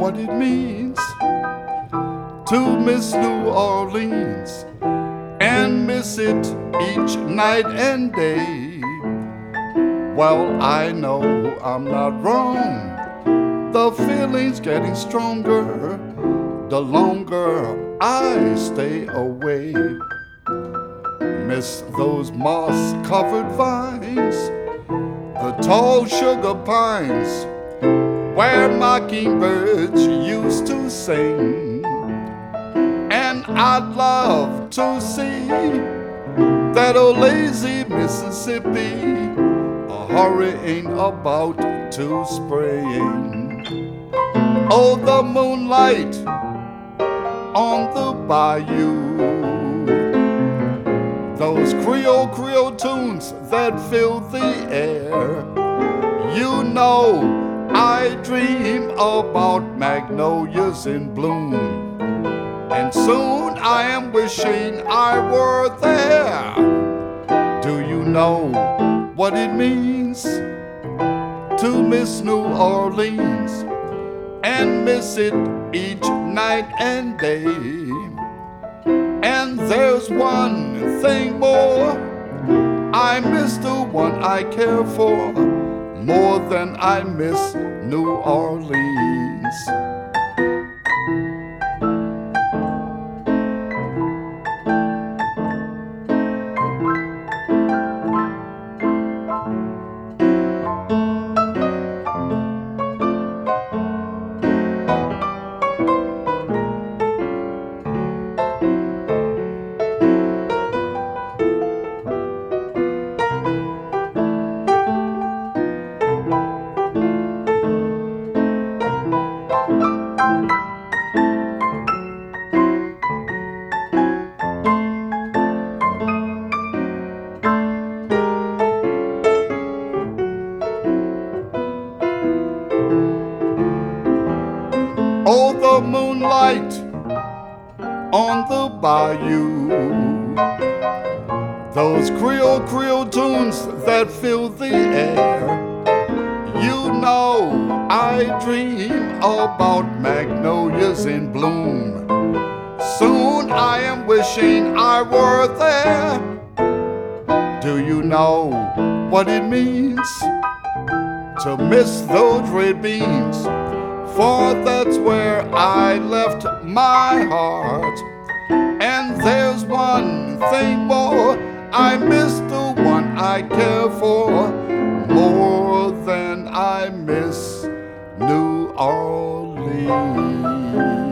what it means to miss New Orleans and miss it each night and day. Well, I know I'm not wrong. The feeling's getting stronger the longer I stay away. Miss those moss-covered vines, the tall sugar pines, where mockingbirds used to sing. And I'd love to see that old lazy Mississippi hurrying about to spring. Oh, the moonlight on the bayou, those Creole tunes that fill the air. You know I dream about magnolias in bloom, and soon I am wishing I were there. Do you know what it means to miss New Orleans and miss it each night and day? And there's one thing more, I miss the one I care for more than I miss New Orleans. Oh, the moonlight on the bayou, those Creole tunes that fill the air. You know I dream about magnolias in bloom. Soon I am wishing I were there. Do you know what it means to miss those red beans? For that's where I left my heart. And there's one thing more, I miss the one I care for more than I miss New Orleans.